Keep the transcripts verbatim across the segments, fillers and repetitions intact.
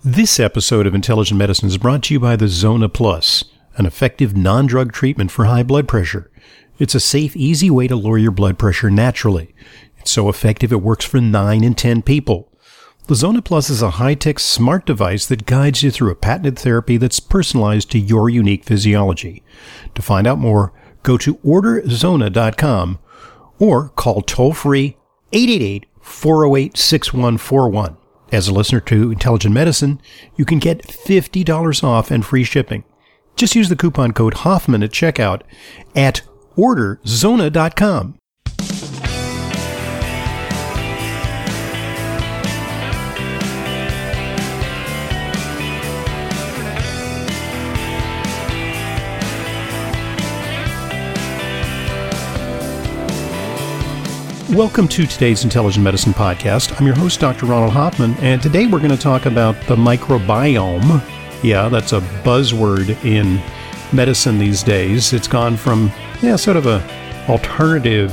This episode of Intelligent Medicine is brought to you by the Zona Plus, an effective non-drug treatment for high blood pressure. It's a safe, easy way to lower your blood pressure naturally. It's so effective it works for nine in ten people. The Zona Plus is a high-tech smart device that guides you through a patented therapy that's personalized to your unique physiology. To find out more, go to order zona dot com or call toll-free eight eight eight, four oh eight, six one four one. As a listener to Intelligent Medicine, you can get fifty dollars off and free shipping. Just use the coupon code Hoffman at checkout at order zona dot com. Welcome to today's Intelligent Medicine podcast. I'm your host, Doctor Ronald Hoffman, and today we're going to talk about the microbiome. Yeah, that's a buzzword in medicine these days. It's gone from, yeah, sort of a alternative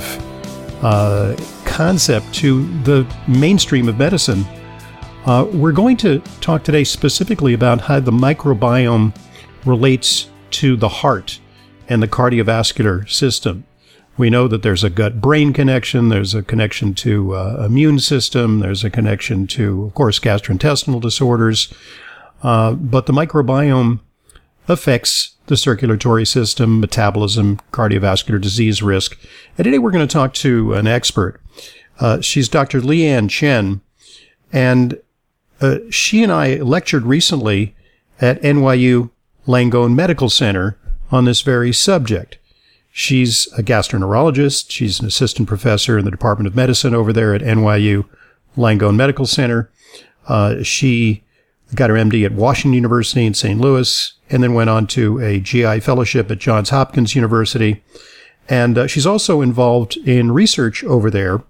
uh, concept to the mainstream of medicine. Uh, we're going to talk today specifically about how the microbiome relates to the heart and the cardiovascular system. We know that there's a gut-brain connection, there's a connection to uh, immune system, there's a connection to, of course, gastrointestinal disorders, uh, but the microbiome affects the circulatory system, metabolism, cardiovascular disease risk. And today we're going to talk to an expert. Uh, she's Doctor Lian Chen, and uh, she and I lectured recently at N Y U Langone Medical Center on this very subject. She's a gastroenterologist. She's an assistant professor in the Department of Medicine over there at N Y U Langone Medical Center. Uh, she got her M D at Washington University in Saint Louis, and then went on to a G I fellowship at Johns Hopkins University. And uh, she's also involved in research over there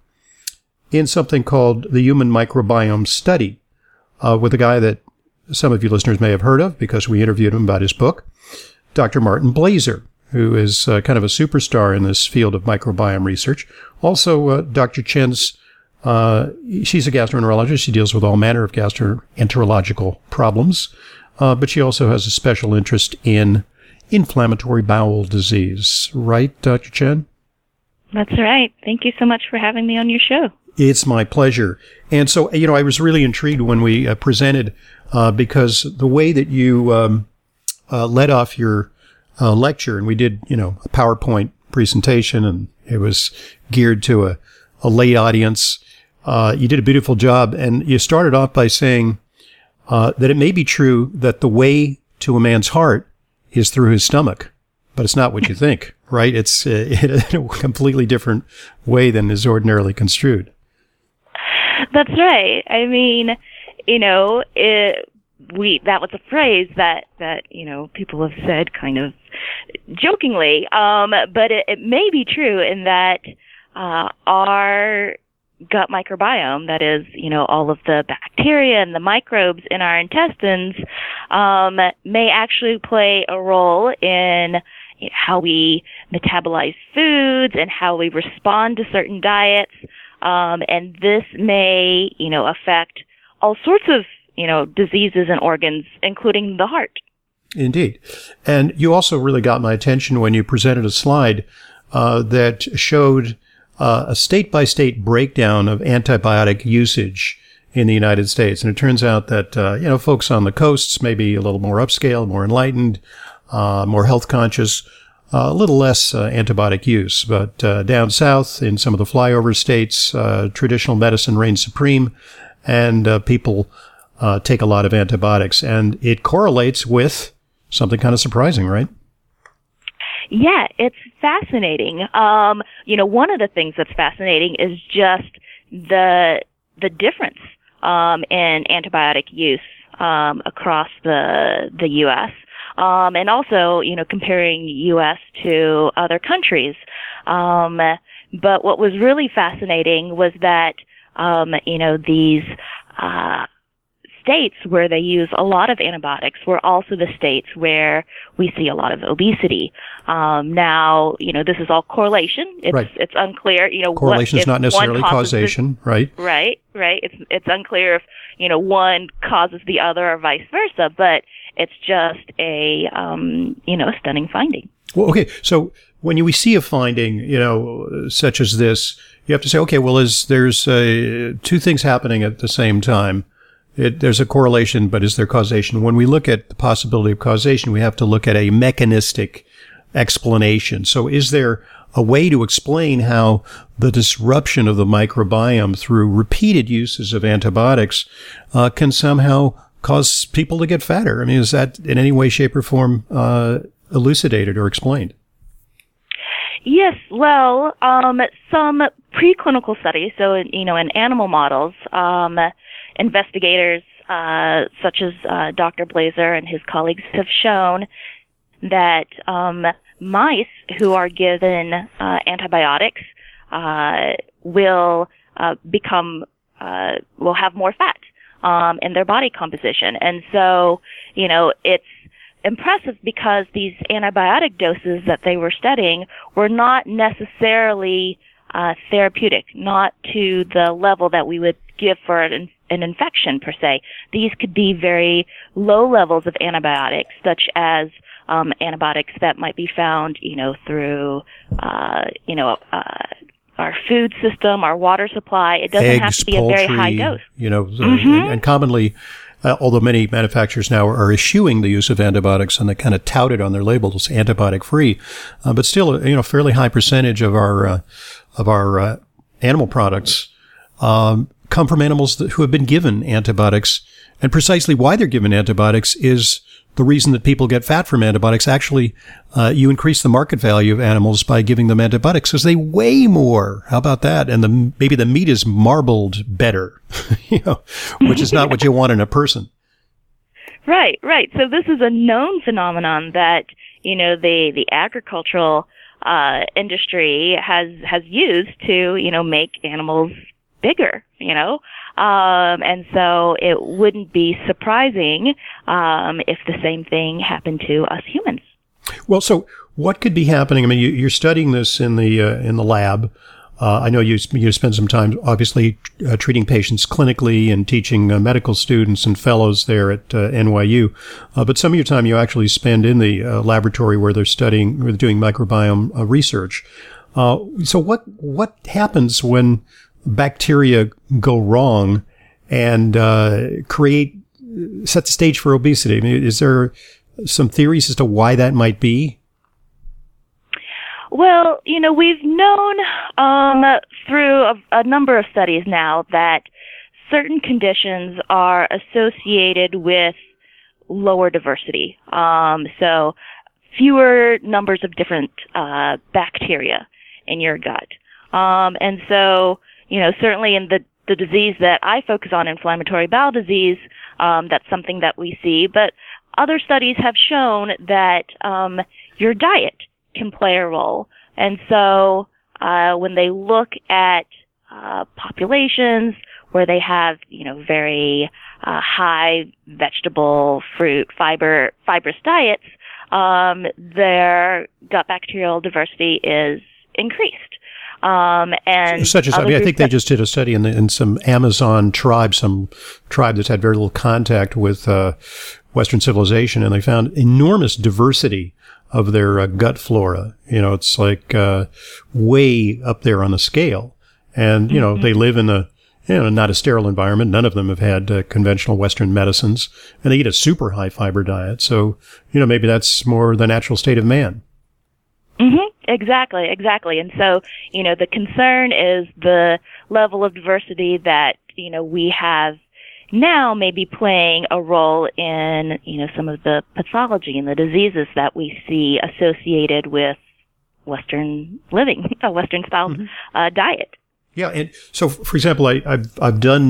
in something called the Human Microbiome Study, uh, with a guy that some of you listeners may have heard of because we interviewed him about his book, Doctor Martin Blaser, who is uh, kind of a superstar in this field of microbiome research. Also, uh, Doctor Chen's, uh, she's a gastroenterologist. She deals with all manner of gastroenterological problems, uh, but she also has a special interest in inflammatory bowel disease. Right, Doctor Chen? That's right. Thank you so much for having me on your show. It's my pleasure. And so, you know, I was really intrigued when we uh, presented, uh, because the way that you um, uh, led off your Uh, lecture, and we did, you know, a PowerPoint presentation, and it was geared to a, a lay audience. Uh, you did a beautiful job, and you started off by saying uh, that it may be true that the way to a man's heart is through his stomach, but it's not what you think, right? It's uh, in a completely different way than is ordinarily construed. That's right. I mean, you know, it, we that was a phrase that, that, you know, people have said kind of jokingly, um, but it, it may be true in that uh, our gut microbiome, that is, you know, all of the bacteria and the microbes in our intestines, um, may actually play a role in how we metabolize foods and how we respond to certain diets, um, and this may, you know, affect all sorts of, you know, diseases and organs, including the heart. Indeed. And you also really got my attention when you presented a slide uh, that showed uh, a state-by-state breakdown of antibiotic usage in the United States. And it turns out that, uh, you know, folks on the coasts may be a little more upscale, more enlightened, uh, more health conscious, uh, a little less uh, antibiotic use. But uh, down south in some of the flyover states, uh, traditional medicine reigns supreme, and uh, people uh, take a lot of antibiotics. And it correlates with something kind of surprising, right? Yeah, it's fascinating. Um, you know, one of the things that's fascinating is just the the difference um, in antibiotic use um, across the the U S Um, and also, you know, comparing U S to other countries. Um, but what was really fascinating was that, um, you know, these uh, states where they use a lot of antibiotics were also the states where we see a lot of obesity. Um, now, you know, this is all correlation. It's, right. it's unclear, you know, correlation what, is not necessarily causation, this, right? Right, right. It's, it's unclear if, you know, one causes the other or vice versa, but it's just a, um, you know, a stunning finding. Well, okay. So when you, we see a finding, you know, such as this, you have to say, okay, well, is there's uh, two things happening at the same time. It, there's a correlation, but is there causation? When we look at the possibility of causation, we have to look at a mechanistic explanation. So is there a way to explain how the disruption of the microbiome through repeated uses of antibiotics uh, can somehow cause people to get fatter? I mean, is that in any way, shape, or form uh, elucidated or explained? Yes, well, um, some preclinical studies, so, in, you know, in animal models, um, investigators uh, such as uh, Doctor Blazer and his colleagues have shown that um, mice who are given uh, antibiotics uh, will uh, become, uh, will have more fat um, in their body composition. And so, you know, it's impressive because these antibiotic doses that they were studying were not necessarily uh, therapeutic, not to the level that we would give for an, an infection per se. These could be very low levels of antibiotics, such as um, antibiotics that might be found, you know, through, uh, you know, uh, our food system, our water supply. It doesn't Eggs, have to be poultry, a very high dose. You know, mm-hmm. and, and commonly, Uh, although many manufacturers now are eschewing the use of antibiotics and they kind of tout it on their labels, antibiotic free, uh, but still, you know, fairly high percentage of our uh, of our uh, animal products um, come from animals that, who have been given antibiotics, and precisely why they're given antibiotics is the reason that people get fat from antibiotics. Actually, uh, you increase the market value of animals by giving them antibiotics because they weigh more. How about that? And the maybe the meat is marbled better, you know, which is not what you want in a person. Right, right. So this is a known phenomenon that, you know, the the agricultural uh, industry has has used to, you know, make animals bigger, you know. Um, and so it wouldn't be surprising um, if the same thing happened to us humans. Well, so what could be happening? I mean, you, you're studying this in the uh, in the lab. Uh, I know you you spend some time, obviously, uh, treating patients clinically and teaching uh, medical students and fellows there at uh, N Y U. Uh, but some of your time you actually spend in the uh, laboratory where they're studying, where they're doing microbiome uh, research. Uh, so what what happens when bacteria go wrong and uh, create set the stage for obesity? I mean, is there some theories as to why that might be? Well, you know, we've known um, through a, a number of studies now that certain conditions are associated with lower diversity. Um, so fewer numbers of different uh, bacteria in your gut. Um, and so, you know, certainly in the, the disease that I focus on, inflammatory bowel disease, um, that's something that we see. But other studies have shown that um, your diet can play a role. And so uh, when they look at uh, populations where they have, you know, very uh, high vegetable, fruit, fiber, fibrous diets, um, their gut bacterial diversity is increased. Um, and such as, I mean, I think they just did a study in, the, in some Amazon tribe, some tribe that's had very little contact with uh, Western civilization, and they found enormous diversity of their uh, gut flora. You know, it's like uh, way up there on the scale. And, you know, mm-hmm. they live in a, you know, not a sterile environment. None of them have had uh, conventional Western medicines, and they eat a super high fiber diet. So, you know, maybe that's more the natural state of man. Mm-hmm. Exactly, exactly. And so, you know, the concern is the level of diversity that, you know, we have now may be playing a role in, you know, some of the pathology and the diseases that we see associated with Western living, a Western style mm-hmm. uh, diet. Yeah. And so, for example, I, I've, I've done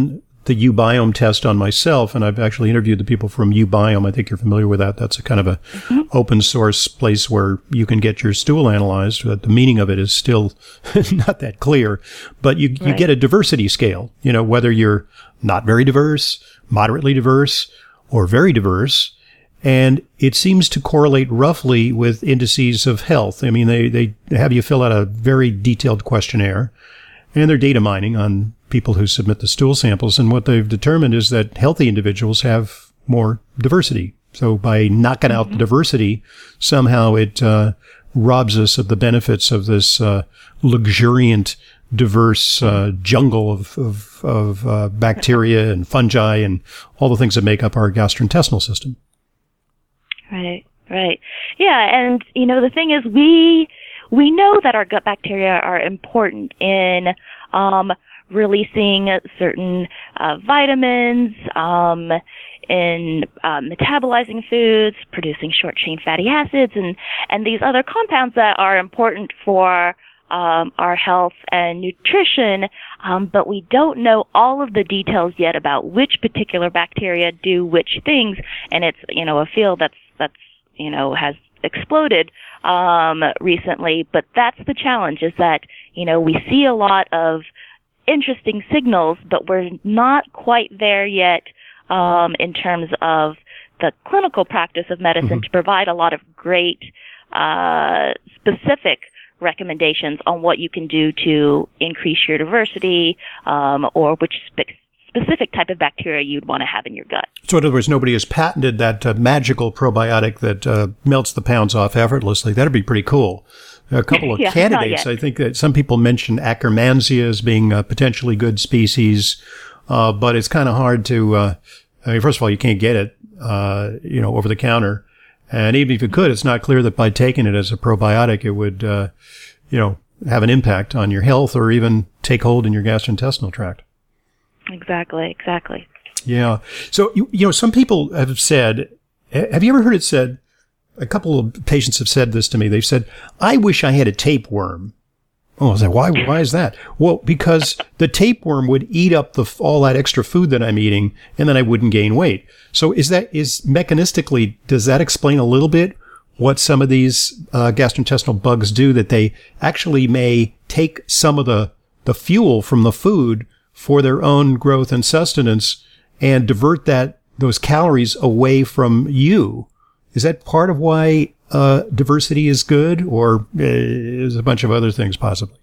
the uBiome test on myself, and I've actually interviewed the people from uBiome. I think you're familiar with that. That's a kind of a mm-hmm. open source place where you can get your stool analyzed. The meaning of it is still not that clear, but you, right. you get a diversity scale, you know, whether you're not very diverse, moderately diverse, or very diverse. And it seems to correlate roughly with indices of health. I mean, they, they have you fill out a very detailed questionnaire, and they're data mining on people who submit the stool samples. And what they've determined is that healthy individuals have more diversity. So by knocking out mm-hmm. the diversity, somehow it uh, robs us of the benefits of this uh, luxuriant, diverse uh, jungle of, of, of uh, bacteria and fungi and all the things that make up our gastrointestinal system. Right, right. Yeah, and, you know, the thing is we we know that our gut bacteria are important in um, releasing certain uh, vitamins, um, in uh, metabolizing foods, producing short-chain fatty acids, and, and these other compounds that are important for um, our health and nutrition, um, but we don't know all of the details yet about which particular bacteria do which things, and it's, you know, a field that's, that's you know, has exploded um, recently, but that's the challenge, is that, you know, we see a lot of interesting signals, but we're not quite there yet um, in terms of the clinical practice of medicine mm-hmm. to provide a lot of great uh, specific recommendations on what you can do to increase your diversity um, or which spe- specific type of bacteria you'd want to have in your gut. So in other words, nobody has patented that uh, magical probiotic that uh, melts the pounds off effortlessly. That'd be pretty cool. A couple of yeah, candidates. I think that some people mention Akkermansia as being a potentially good species, uh, but it's kind of hard to, uh, I mean, first of all, you can't get it, uh, you know, over the counter. And even if you could, it's not clear that by taking it as a probiotic, it would, uh, you know, have an impact on your health or even take hold in your gastrointestinal tract. Exactly, exactly. Yeah. So, you, you know, some people have said, have you ever heard it said, a couple of patients have said this to me. They've said, I wish I had a tapeworm. Oh, I was like, why, why is that? Well, because the tapeworm would eat up the, all that extra food that I'm eating, and then I wouldn't gain weight. So is that, is mechanistically, does that explain a little bit what some of these uh, gastrointestinal bugs do, that they actually may take some of the, the fuel from the food for their own growth and sustenance and divert that, those calories away from you? Is that part of why uh, diversity is good, or uh, is a bunch of other things possibly?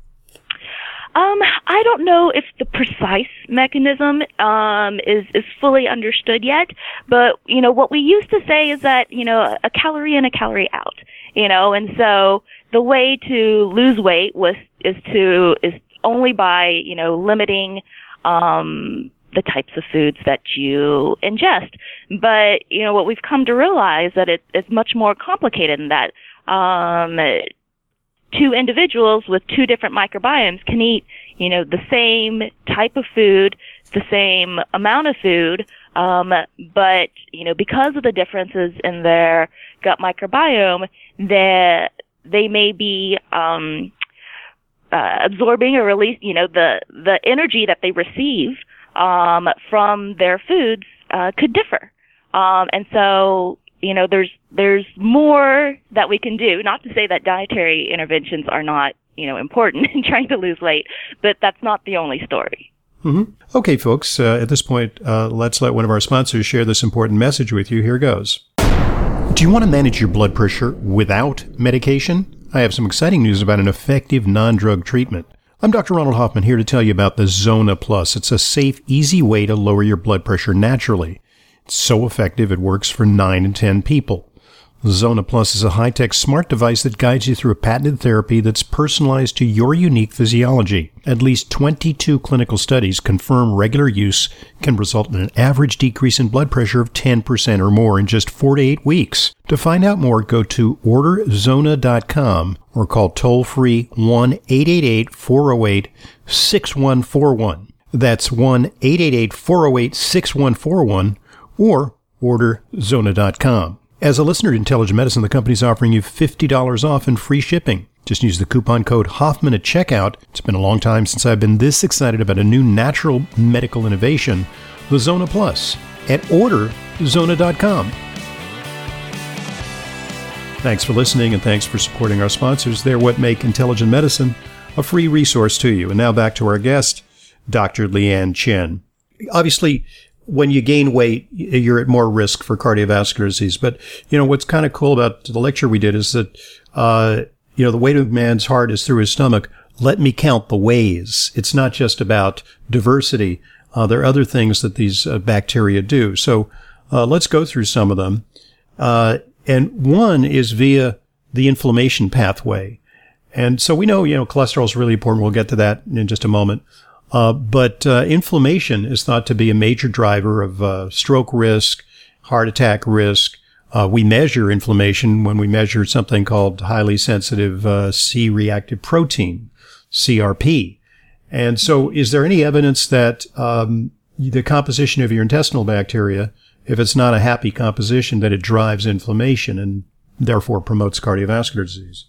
Um, I don't know if the precise mechanism um, is is fully understood yet, but you know what we used to say is that you know a calorie in, a calorie out, you know, and so the way to lose weight was is to is only by you know limiting um, the types of foods that you ingest. But, you know, what we've come to realize that it, it's much more complicated than that. Um, two individuals with two different microbiomes can eat, you know, the same type of food, the same amount of food, um, but, you know, because of the differences in their gut microbiome, they, they may be, um, uh, absorbing or release, you know, the, the energy that they receive um, from their foods uh, could differ. Um, and so, you know, there's there's more that we can do. Not to say that dietary interventions are not, you know, important in trying to lose weight, but that's not the only story. Mm-hmm. Okay, folks, uh, at this point, uh, let's let one of our sponsors share this important message with you. Here goes. Do you want to manage your blood pressure without medication? I have some exciting news about an effective non-drug treatment. I'm Doctor Ronald Hoffman, here to tell you about the Zona Plus. It's a safe, easy way to lower your blood pressure naturally. It's so effective it works for nine in ten people. Zona Plus is a high-tech smart device that guides you through a patented therapy that's personalized to your unique physiology. At least twenty-two clinical studies confirm regular use can result in an average decrease in blood pressure of ten percent or more in just four to eight weeks. To find out more, go to order zona dot com or call toll-free one eight eight eight, four oh eight, six one four one. That's one eight eight eight, four oh eight, six one four one or order zona dot com. As a listener to Intelligent Medicine, the company's offering you fifty dollars off and free shipping. Just use the coupon code Hoffman at checkout. It's been a long time since I've been this excited about a new natural medical innovation, the Zona Plus, at order zona dot com. Thanks for listening, and thanks for supporting our sponsors. They're what make Intelligent Medicine a free resource to you. And now back to our guest, Doctor Leanne Chen. Obviously, when you gain weight, you're at more risk for cardiovascular disease. But, you know, what's kind of cool about the lecture we did is that, uh, you know, the weight of man's heart is through his stomach. Let me count the ways. It's not just about diversity. Uh, there are other things that these uh, bacteria do. So uh, let's go through some of them. Uh, and one is via the inflammation pathway. And so we know, you know, cholesterol is really important. We'll get to that in just a moment. Uh, but uh, inflammation is thought to be a major driver of uh, stroke risk, heart attack risk. Uh, we measure inflammation when we measure something called highly sensitive uh, C-reactive protein, C R P. And so is there any evidence that um, the composition of your intestinal bacteria, if it's not a happy composition, that it drives inflammation and therefore promotes cardiovascular disease?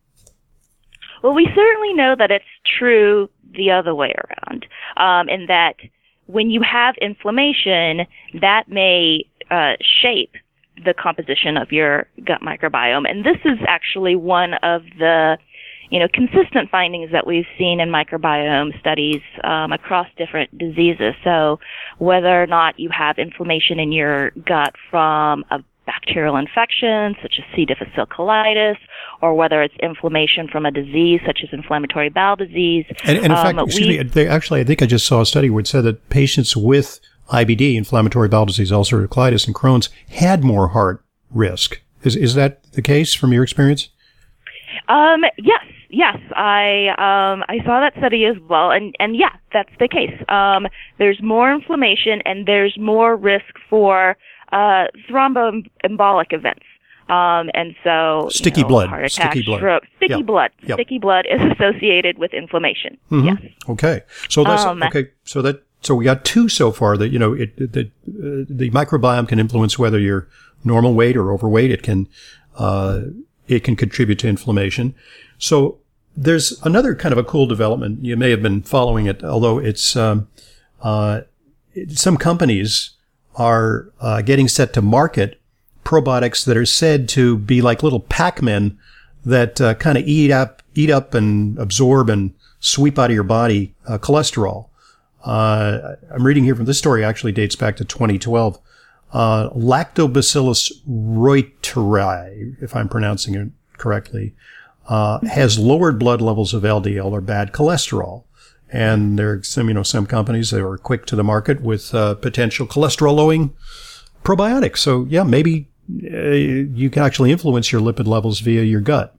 Well, we certainly know that it's true the other way around, um, in that when you have inflammation, that may uh, shape the composition of your gut microbiome. And this is actually one of the, you know, consistent findings that we've seen in microbiome studies um, across different diseases. So whether or not you have inflammation in your gut from a bacterial infection, such as C. difficile colitis, or whether it's inflammation from a disease such as inflammatory bowel disease. And, and in um, fact, excuse we, me, they, actually, I think I just saw a study where it said that patients with I B D, inflammatory bowel disease, ulcerative colitis, and Crohn's, had more heart risk. Is is that the case from your experience? Um, yes, yes, I um, I saw that study as well, and and yeah, that's the case. Um, there's more inflammation, and there's more risk for uh, thromboembolic events. Um, and so sticky you know, blood, heart attack, sticky blood, stroke, sticky yep. blood, yep. sticky blood is associated with inflammation. Mm-hmm. Yes. Okay. So that's um, okay. So that so we got two so far. That you know, it, it, the uh, the microbiome can influence whether you're normal weight or overweight. It can uh, it can contribute to inflammation. So there's another kind of a cool development. You may have been following it, although it's um, uh, it, some companies are uh, getting set to market probiotics that are said to be like little Pac-Men that uh, kind of eat up, eat up and absorb and sweep out of your body uh, cholesterol. Uh, I'm reading here from this story, actually dates back to twenty twelve. Uh, Lactobacillus reuteri, if I'm pronouncing it correctly, uh, has lowered blood levels of L D L or bad cholesterol. And there are some, you know, some companies that are quick to the market with uh, potential cholesterol-lowering probiotics. So yeah, maybe uh, you can actually influence your lipid levels via your gut.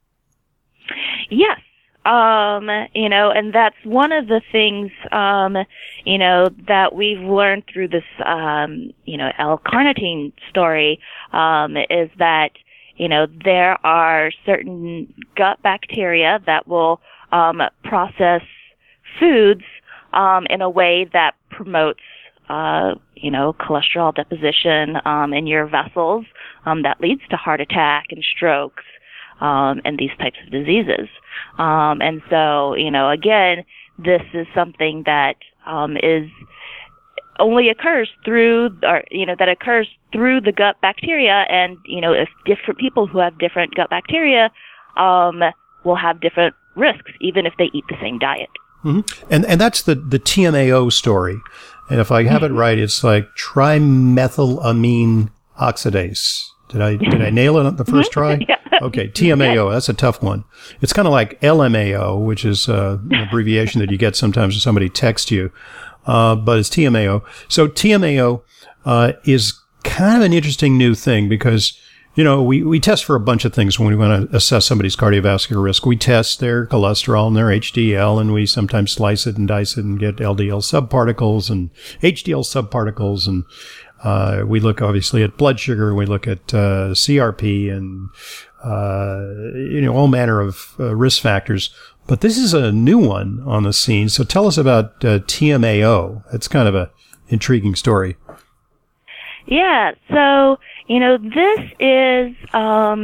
Yes. Um, you know, and that's one of the things, um, you know, that we've learned through this, um, you know, L-carnitine story, um, is that, you know, there are certain gut bacteria that will, um, process foods, um, in a way that promotes, uh, you know, cholesterol deposition, um, in your vessels, um, that leads to heart attack and strokes, um, and these types of diseases. Um, and so, you know, again, this is something that, um, is only occurs through, or, you know, that occurs through the gut bacteria. And, you know, if different people who have different gut bacteria, um, will have different risks, even if they eat the same diet. Mm-hmm. And, and that's the, the T M A O story. And if I have it right, it's like trimethylamine oxidase. Did I, did I nail it on the first try? Yeah. Okay. T M A O. That's a tough one. It's kind of like L M A O, which is uh, an abbreviation that you get sometimes when somebody texts you. Uh, but it's T M A O. So T M A O, uh, is kind of an interesting new thing because, you know, we, we test for a bunch of things when we want to assess somebody's cardiovascular risk. We test their cholesterol and their H D L, and we sometimes slice it and dice it and get L D L subparticles and H D L subparticles. And uh, we look, obviously, at blood sugar. We look at uh, C R P and, uh, you know, all manner of uh, risk factors. But this is a new one on the scene. So tell us about uh, T M A O. It's kind of a intriguing story. Yeah, so, you know, this is um,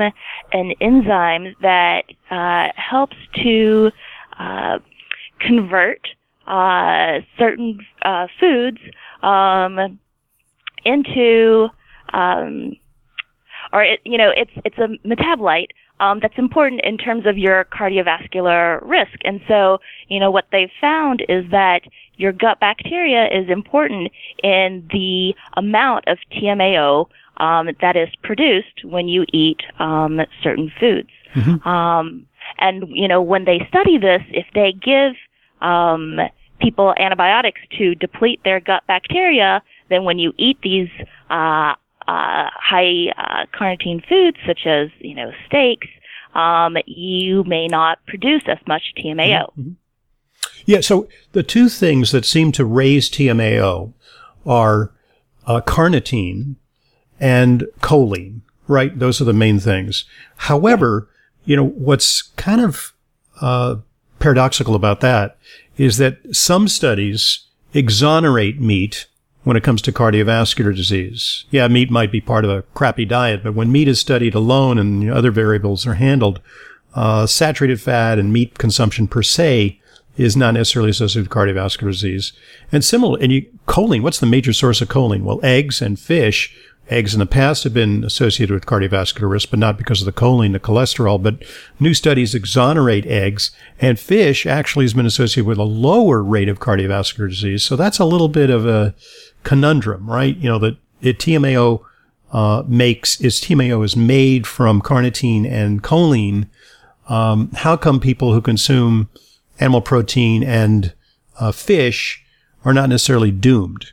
an enzyme that uh, helps to uh, convert uh, certain uh, foods um, into, um, or it, you know, it's it's a metabolite um, that's important in terms of your cardiovascular risk. And so, you know, what they've found is that your gut bacteria is important in the amount of T M A O um, that is produced when you eat um, certain foods. Mm-hmm. Um, and, you know, when they study this, if they give um, people antibiotics to deplete their gut bacteria, then when you eat these uh, uh, high uh, carnitine foods, such as, you know, steaks, um, you may not produce as much T M A O. Mm-hmm. Yeah, so the two things that seem to raise T M A O are uh, carnitine and choline, right? Those are the main things. However, you know, what's kind of uh, paradoxical about that is that some studies exonerate meat when it comes to cardiovascular disease. Yeah, meat might be part of a crappy diet, but when meat is studied alone and you know, other variables are handled, uh, saturated fat and meat consumption per se is not necessarily associated with cardiovascular disease. And similar, and you, choline, what's the major source of choline? Well, eggs and fish. Eggs in the past have been associated with cardiovascular risk, but not because of the choline, the cholesterol. But new studies exonerate eggs, and fish actually has been associated with a lower rate of cardiovascular disease. So that's a little bit of a conundrum, right? You know, that it, T M A O uh, makes, is T M A O is made from carnitine and choline. Um, how come people who consume animal protein and uh, fish are not necessarily doomed?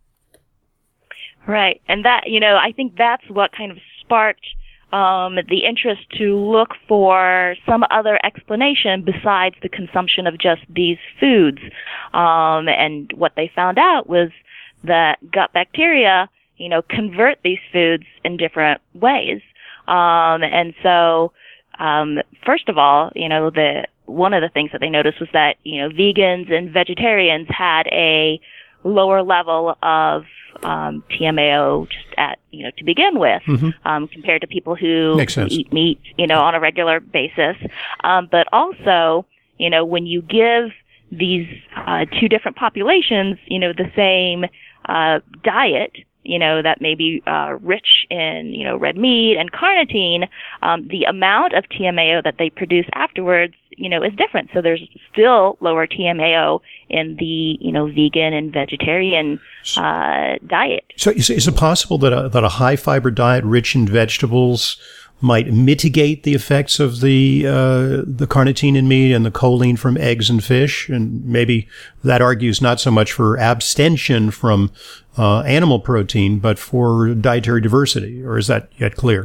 Right. And that, you know, I think that's what kind of sparked um, the interest to look for some other explanation besides the consumption of just these foods. Um, and what they found out was that gut bacteria, you know, convert these foods in different ways. Um, and so, um, first of all, you know, the one of the things that they noticed was that, you know, vegans and vegetarians had a lower level of um, T M A O just at, you know, to begin with, mm-hmm. um, compared to people who eat meat, you know, on a regular basis. Um, but also, you know, when you give these uh, two different populations, you know, the same uh, diet, you know, that may be uh, rich in, you know, red meat and carnitine, um, the amount of T M A O that they produce afterwards, you know, is different. So there's still lower T M A O in the, you know, vegan and vegetarian uh, diet. So is, is it possible that a, that a high fiber diet rich in vegetables might mitigate the effects of the uh, the carnitine in meat and the choline from eggs and fish? And maybe that argues not so much for abstention from uh, animal protein, but for dietary diversity, or is that yet clear?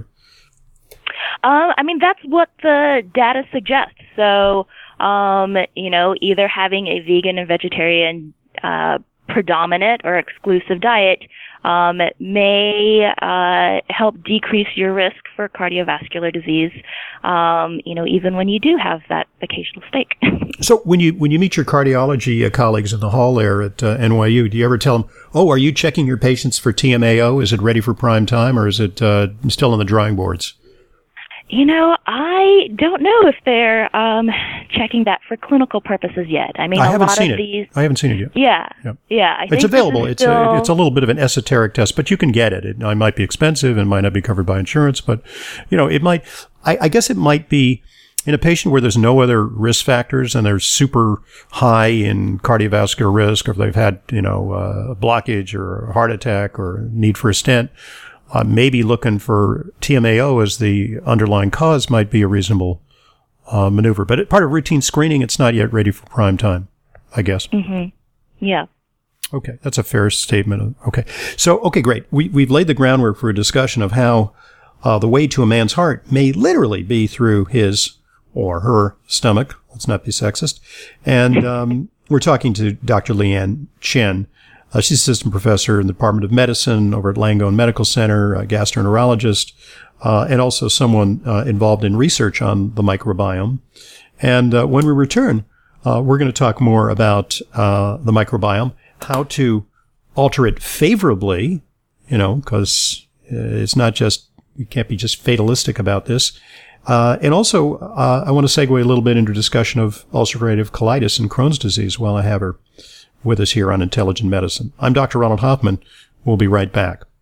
Uh, I mean, that's what the data suggests. So, um, you know, either having a vegan and vegetarian uh, predominant or exclusive diet um, may uh, help decrease your risk for cardiovascular disease, um, you know, even when you do have that occasional steak. So when you when you meet your cardiology uh, colleagues in the hall there at uh, N Y U, do you ever tell them, oh, are you checking your patients for T M A O? Is it ready for prime time, or is it uh, still on the drawing boards? You know, I don't know if they're um, checking that for clinical purposes yet. I mean, I a haven't lot seen of it. these. I haven't seen it yet. Yeah, yep. yeah. I it's think available. It's still... a, it's a little bit of an esoteric test, but you can get it. It, it might be expensive and might not be covered by insurance, but you know, it might. I, I guess it might be in a patient where there's no other risk factors and they're super high in cardiovascular risk, or if they've had you know a blockage or a heart attack or need for a stent. Uh, maybe looking for T M A O as the underlying cause might be a reasonable uh, maneuver. But it, part of routine screening, it's not yet ready for prime time, I guess. Mm-hmm. Yeah. Okay, that's a fair statement. Okay. So, okay, great. We, we've laid the groundwork for a discussion of how uh, the way to a man's heart may literally be through his or her stomach. Let's not be sexist. And um, we're talking to Doctor Leanne Chen. Uh, she's assistant professor in the Department of Medicine over at Langone Medical Center, a gastroenterologist, uh, and also someone uh, involved in research on the microbiome. And uh, when we return, uh, we're going to talk more about uh, the microbiome, how to alter it favorably, you know, because it's not just, you can't be just fatalistic about this, Uh, and also, uh, I want to segue a little bit into discussion of ulcerative colitis and Crohn's disease while I have her with us here on Intelligent Medicine. I'm Doctor Ronald Hoffman. We'll be right back.